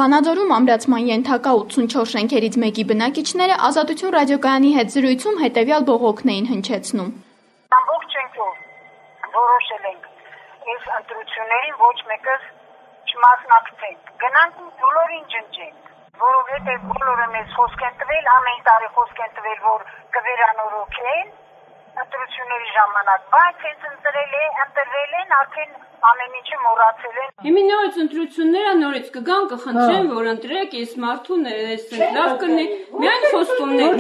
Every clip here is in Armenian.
Վանաձորում ամրացման ենթակա 84 շենքերից մեկի բնակիչները Ազատություն ռադիոկայանի հետ զրույցում հետևյալ բողոքն էին հնչեցնում։ Ամբողջ շենքով որոշել ենք այս ընտրություններին ոչ մեկս չմասնակցենք։ Գնանք ու բոլորին ջնջենք, որովհետև բոլորը մեզ խոսք են տվել, ամեն տարի խոսք են տվել, որ կվերանորոգեն ընտրությունների ժամանակ, բայց հենց ընտրվել են, արդեն ամեն ինչը մոռացել են։ Հիմա նորից ընտրությունները նորից կգան, կխնդրեն, որ ընտրեք, ես մարդուն լավ կնի, միայն խոստումներ,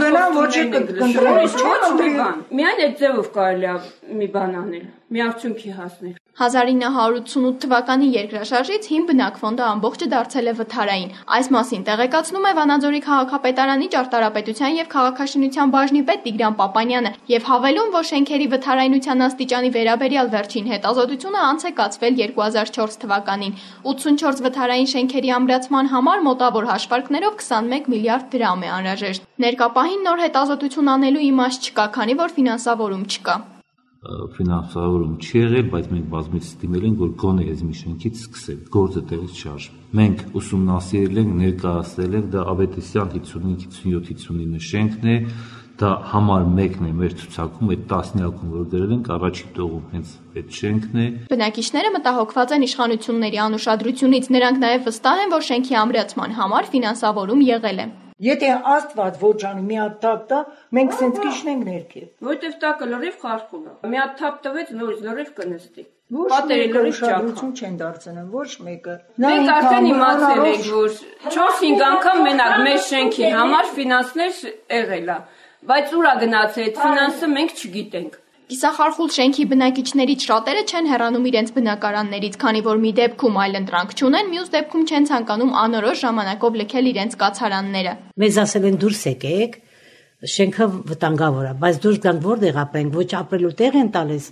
միայն այդ ձևով կարելի է մի բան անել, մի արդյունքի հասնել։ 1988 թվականի երկրաշարժից հին բնակֆոնդը ամբողջը դարձել է վթարային։ Այս մասին տեղեկացնում է Վանաձորի քաղաքապետարանի ճարտարապետության եւ քաղաքաշինության բաժնի պետ Տիգրան Պապանյանը եւ հավելում, որ շենքերի վթարայնության աստիճանի վերաբերյալ վերջին հետազոտությունը անց է կացվել 2004 թվականին։ 84 վթարային շենքերի ամրացման համար մոտավոր հաշվարկներով 21 միլիարդ դրամ է անհրաժեշտ։ Ներկա պահին նոր հետազոտություն անելու իմաստ չկա, քանի որ ֆինանսավորում չկա։ Ֆինանսավորում չի եղել, բայց մենք բազմից դիմել ենք, որ գոնե այս մի շենքից սկսել, գործը տեղից չհաշվի։ Մենք ուսումնասիրել ենք, ներկայացրել ենք, դա Ավետիսյան 55-57-59 շենքն է, դա համար 1-ն է մեր ցուցակում, այդ տասնյակում, որ գրել ենք, առաջին տողում հենց այդ շենքն է։ Բնակիչները մտահոգված են իշխանությունների անուշադրությունից, նրանք նաև վստահ են, որ շենքի ամրացման համար ֆինանսավորում եղել է։ Եթե Աստված ոչ անի մի հատ թափ տա, մենք սենց կիշնենք ներքև։ Որտեվ տակը լրիվ խարխուլ է։ Մի հատ թափ տվեց, նորից լրիվ կնստի։ Պատերի լրիվ ճակա չեն դարձնում, ոչ մեկը։ Մենք արդեն իմացել ենք, որ 4-5 անգամ մենակ մեր շենքի համար ֆինանսներ եղել է, բայց ուր է գնացել այդ ֆինանսը մենք չգիտենք։ Կիսախարխուլ շենքի բնակիչներից շատերը չեն հեռանում իրենց բնակարաններից, քանի որ մի դեպքում այլընտրանք չունեն, մյուս դեպքում չեն ցանկանում անորոշ ժամանակով լքել իրենց կացարանները։ Մեզ ասել են դուրս եկեք, շենքը վտանգավոր է, բայց դուրս գանք որտեղ ապրենք, ոչ ապրելու տեղ են տալիս,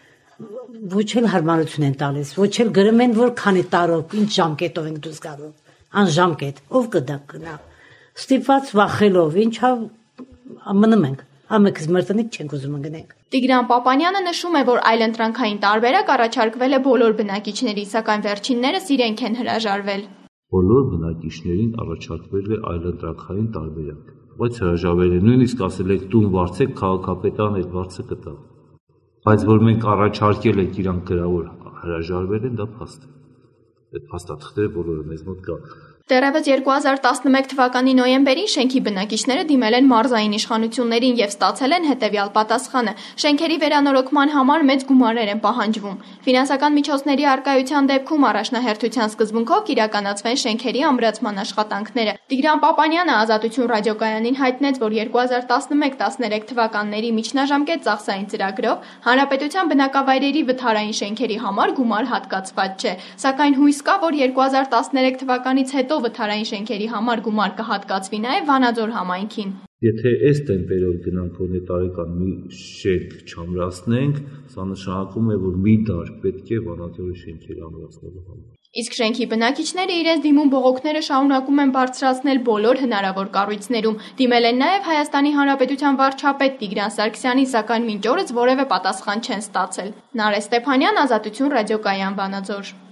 ոչ էլ հարմարություն են տալիս, ոչ էլ գրում են, որ քանի տարով, ինչ ժամկետով ենք դուրս գալու, անժամկետ, ով կդա գնա։ Ստիպված վախելով, ինչա մնում ենք։ Ամենքս մրտնիկ չենք ուզում գնենք։ Տիգրան Պապանյանը նշում է, որ այլընտրանքային տարբերակ առաջարկվել է բոլոր բնակիչների, սակայն վերջիններս իրենք են հրաժարվել։ Բոլոր բնակիչներին առաջարկվել է այլընտրանքային տարբերակ, բայց հրաժարվել է, նույնիսկ ասել եք տուն վարձեք, քաղաքապետարան այդ վարձը կտա։ Բայց որ մենք առաջարկել ենք իրանք գրավոր հրաժարվել են, դա փաստ է։ Այդ փաստաթղթերը բոլորը մեզ մոտ կան։ Դեռևս 2011 թվականի նոյեմբերին շենքի բնակիչները դիմել են մարզային իշխանություններին եւ ստացել են հետեւյալ պատասխանը. շենքերի վերանորոգման համար մեծ գումարներ են պահանջվում։ Ֆինանսական միջոցների առկայության դեպքում առաջնահերթության սկզբունքով կիրականացվեն շենքերի ամրացման աշխատանքները։ Տիգրան Պապանյանը Ազատություն ռադիոկայանին հայտնեց, որ 2011-13 թվականների միջնաժամկետ ծախսային ծրագրով հանրապետության բնակավայրերի վթարային շենքերի համար գումար հատկացված չէ, սակայն հույս կա, որ 2013 թվականից հետո վթարային շենքերի համար գումար կհատկացվի նաև Վանաձոր համայնքին։ Եթե այս տեմպերով գնանք որ տարեկան մի շենք չամրացնենք, սա նշանակում է, որ մի դար պետք է Վանաձորի շենքերը ամրացնելու համար։ Իսկ շենքի բնակիչները իրենց դիմում բողոքները շարունակում են բարձրացնել բոլոր հնարավոր կառույցներում։ Դիմել են նաև Հայաստանի Հանրապետության վարչապետ Տիգրան Սարգսյանին, սակայն մինչ օրս որևէ պատասխան չեն ստացել։ Նարէ Ստեփանյան, Ազատություն ռադիոկայան, Վանաձոր։